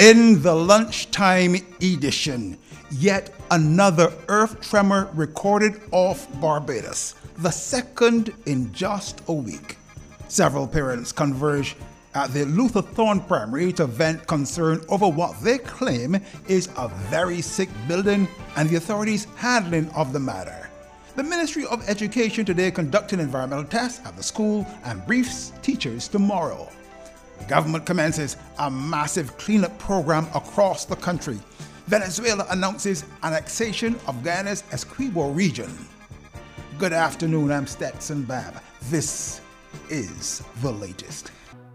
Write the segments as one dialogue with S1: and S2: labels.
S1: In the lunchtime edition, yet another earth tremor recorded off Barbados, the second in just a week. Several parents converge at the Luther Thorne Primary to vent concern over what they claim is a very sick building and the authorities' handling of the matter. The Ministry of Education today conducted environmental tests at the school and briefs teachers tomorrow. The government commences a massive cleanup program across the country. Venezuela announces annexation of Guyana's Essequibo region. Good afternoon, I'm Stetson Babb. This is the latest.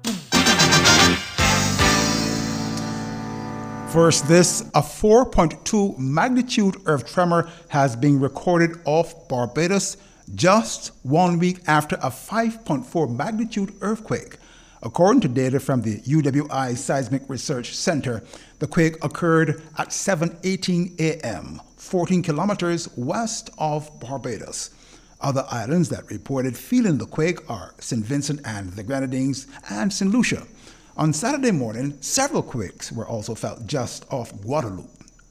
S1: First, a 4.2 magnitude earth tremor has been recorded off Barbados just 1 week after a 5.4 magnitude earthquake. According to data from the UWI Seismic Research Center, the quake occurred at 7:18 a.m., 14 kilometers west of Barbados. Other islands that reported feeling the quake are St. Vincent and the Grenadines and St. Lucia. On Saturday morning, several quakes were also felt just off Guadeloupe.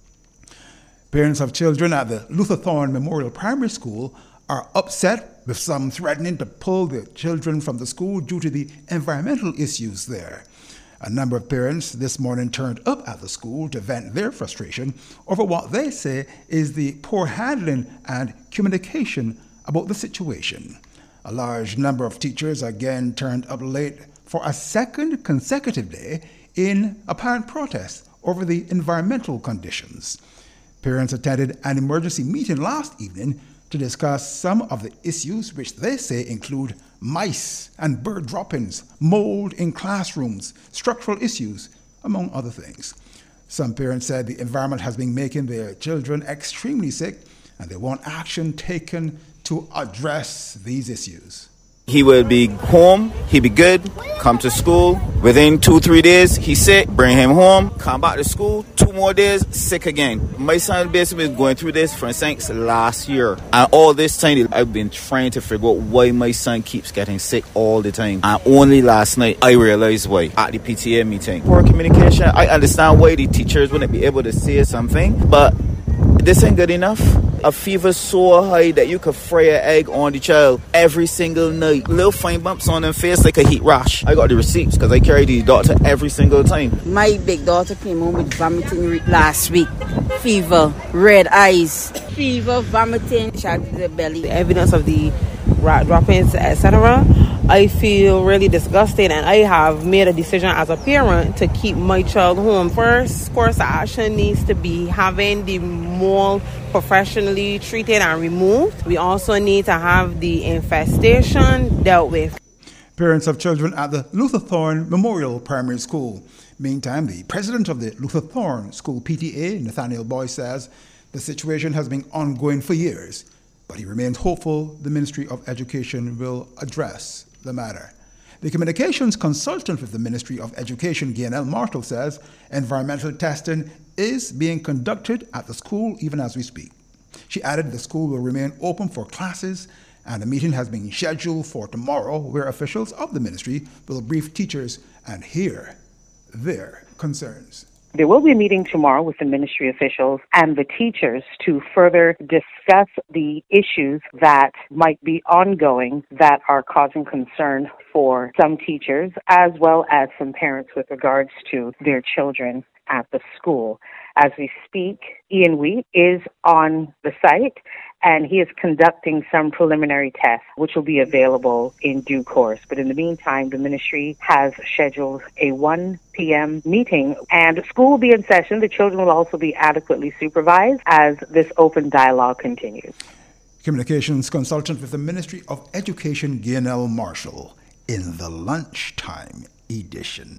S1: Parents of children at the Luther Thorne Memorial Primary School are upset, with some threatening to pull their children from the school due to the environmental issues there. A number of parents this morning turned up at the school to vent their frustration over what they say is the poor handling and communication about the situation. A large number of teachers again turned up late for a second consecutive day in apparent protest over the environmental conditions. Parents attended an emergency meeting last evening to discuss some of the issues which they say include mice and bird droppings, mold in classrooms, structural issues, among other things. Some parents said the environment has been making their children extremely sick and they want action taken to address these issues.
S2: He would be home, he'd be good, come to school. Within 2-3 days, he's sick, bring him home, come back to school, 2 more days, sick again. My son basically been going through this since last year. And all this time, I've been trying to figure out why my son keeps getting sick all the time. And only last night, I realized why at the PTA meeting. Poor communication, I understand why the teachers wouldn't be able to say something, but this ain't good enough. A fever so high that you could fry an egg on the child every single night. Little fine bumps on their face like a heat rash. I got the receipts because I carry the doctor every single time.
S3: My big daughter came home with vomiting last week. Fever, red eyes, fever, vomiting, shot to the belly.
S4: The evidence of the rat droppings, etc. I feel really disgusted, and I have made a decision as a parent to keep my child home. First course of action needs to be having the mold professionally treated and removed. We also need to have the infestation dealt with.
S1: Parents of children at the Luther Thorne Memorial Primary School. Meantime, the president of the Luther Thorne School PTA, Nathaniel Boy, says the situation has been ongoing for years, but he remains hopeful the Ministry of Education will address the matter. The communications consultant with the Ministry of Education, Guyanel Marshall, says environmental testing is being conducted at the school even as we speak. She added the school will remain open for classes and a meeting has been scheduled for tomorrow where officials of the ministry will brief teachers and hear their concerns.
S5: There will be a meeting tomorrow with the ministry officials and the teachers to further discuss the issues that might be ongoing that are causing concern for some teachers as well as some parents with regards to their children at the school. As we speak, Ian Wheat is on the site and he is conducting some preliminary tests which will be available in due course. But in the meantime, the ministry has scheduled a 1 p.m. meeting and school will be in session. The children will also be adequately supervised as this open dialogue continues.
S1: Communications consultant with the Ministry of Education, Guyanel Marshall, in the lunchtime edition.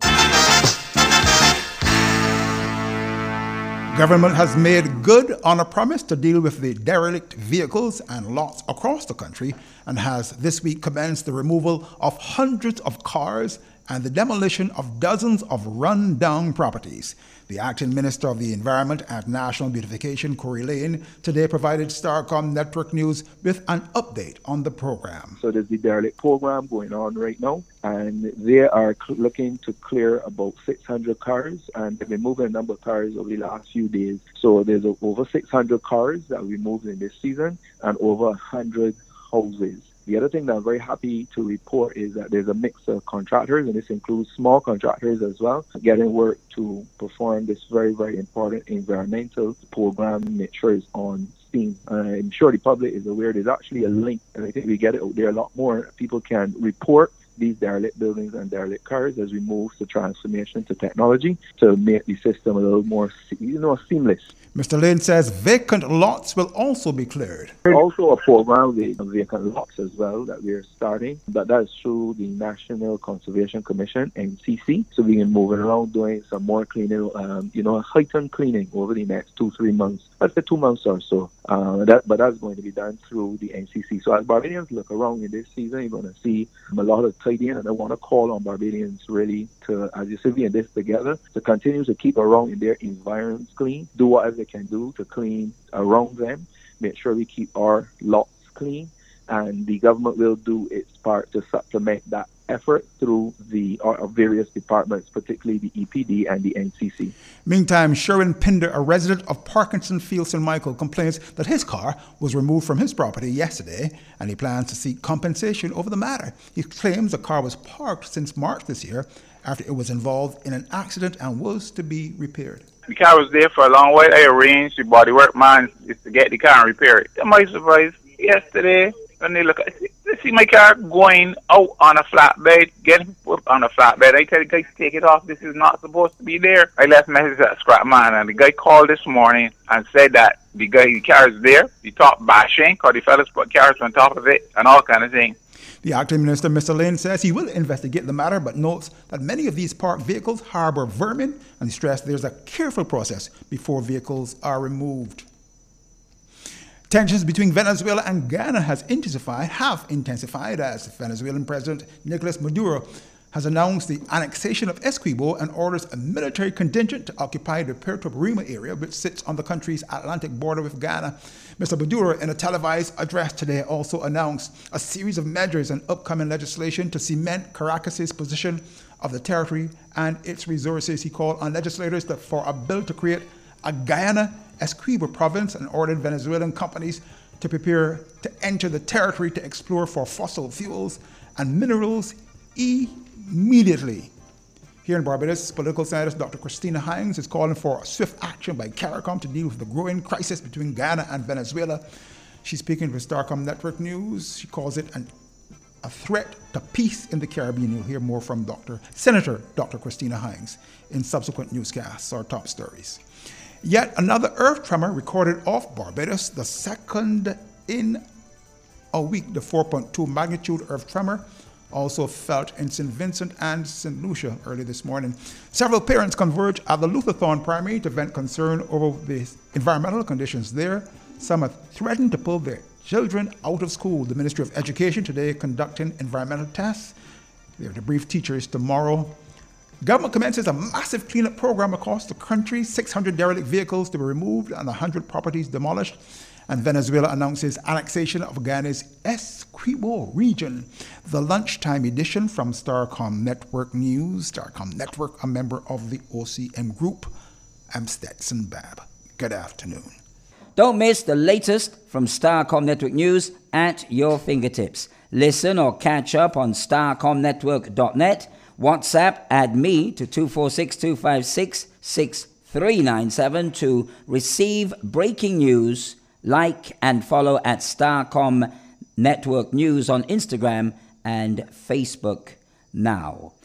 S1: Government has made good on a promise to deal with the derelict vehicles and lots across the country and has this week commenced the removal of hundreds of cars and the demolition of dozens of run-down properties. The acting Minister of the Environment and National Beautification, Corey Lane, today provided Starcom Network News with an update on the program.
S6: So there's the derelict program going on right now, and they are looking to clear about 600 cars, and they've been moving a number of cars over the last few days. So there's over 600 cars that we moved in this season, and over 100 houses. The other thing that I'm very happy to report is that there's a mix of contractors, and this includes small contractors as well, getting work to perform this very, very important environmental program, make sure it's on steam. I'm sure the public is aware there's actually a link, and I think we get it out there a lot more. People can report these derelict buildings and derelict cars as we move to transformation to technology to make the system a little more, seamless.
S1: Mr. Lane says vacant lots will also be cleared.
S6: There's also a program with vacant lots as well that we're starting, but that's through the National Conservation Commission, NCC. So we've been moving around doing some more cleaning, heightened cleaning over the next 2-3 months. Let's say 2 months or so. But that's going to be done through the NCC. So as Barbadians look around in this season, you're going to see a lot of tidying, and I want to call on Barbadians really to, as you see, we in this together, to continue to keep around in their environments clean, do whatever they can do to clean around them, make sure we keep our lots clean, and the government will do its part to supplement that effort through the various departments, particularly the EPD and the NCC.
S1: Meantime, Sherwin Pinder, a resident of Parkinson Field, St. Michael, complains that his car was removed from his property yesterday, and he plans to seek compensation over the matter. He claims the car was parked since March this year after it was involved in an accident and was to be repaired.
S7: The car was there for a long while. I arranged the bodywork man to get the car and repair it. To my surprise, yesterday, when they look, I see my car going out on a flatbed, getting put on a flatbed. I tell the guy to take it off. This is not supposed to be there. I left a message at Scrap Man, and the guy called this morning and said that the car is there. The top bashing, because the fellas put cars on top of it and all kind of thing.
S1: The acting minister, Mr. Lane, says he will investigate the matter, but notes that many of these parked vehicles harbor vermin and stressed there's a careful process before vehicles are removed. Tensions between Venezuela and Ghana have intensified as Venezuelan President Nicolas Maduro has announced the annexation of Essequibo and orders a military contingent to occupy the Puerto Barima area, which sits on the country's Atlantic border with Ghana. Mr. Maduro, in a televised address today, also announced a series of measures and upcoming legislation to cement Caracas's position of the territory and its resources. He called on legislators for a bill to create a Guyana Essequibo province and ordered Venezuelan companies to prepare to enter the territory to explore for fossil fuels and minerals immediately. Here in Barbados, political scientist Dr. Christina Hines is calling for swift action by CARICOM to deal with the growing crisis between Ghana and Venezuela. She's speaking with Starcom Network News. She calls it a threat to peace in the Caribbean. You'll hear more from Senator Dr. Christina Hines in subsequent newscasts or top stories. Yet another earth tremor recorded off Barbados, the second in a week. The 4.2 magnitude earth tremor also felt in St. Vincent and St. Lucia early this morning. Several parents converged at the Lutherthorne Primary to vent concern over the environmental conditions there. Some have threatened to pull their children out of school. The Ministry of Education today conducting environmental tests. They're to brief teachers tomorrow. Government commences a massive cleanup program across the country, 600 derelict vehicles to be removed and 100 properties demolished. And Venezuela announces annexation of Ghana's Essequibo region. The lunchtime edition from Starcom Network News. Starcom Network, a member of the OCM Group. I'm Stetson Babb. Good afternoon.
S8: Don't miss the latest from Starcom Network News at your fingertips. Listen or catch up on starcomnetwork.net. WhatsApp, add me to 246-256-6397 to receive breaking news. Like and follow at Starcom Network News on Instagram and Facebook now.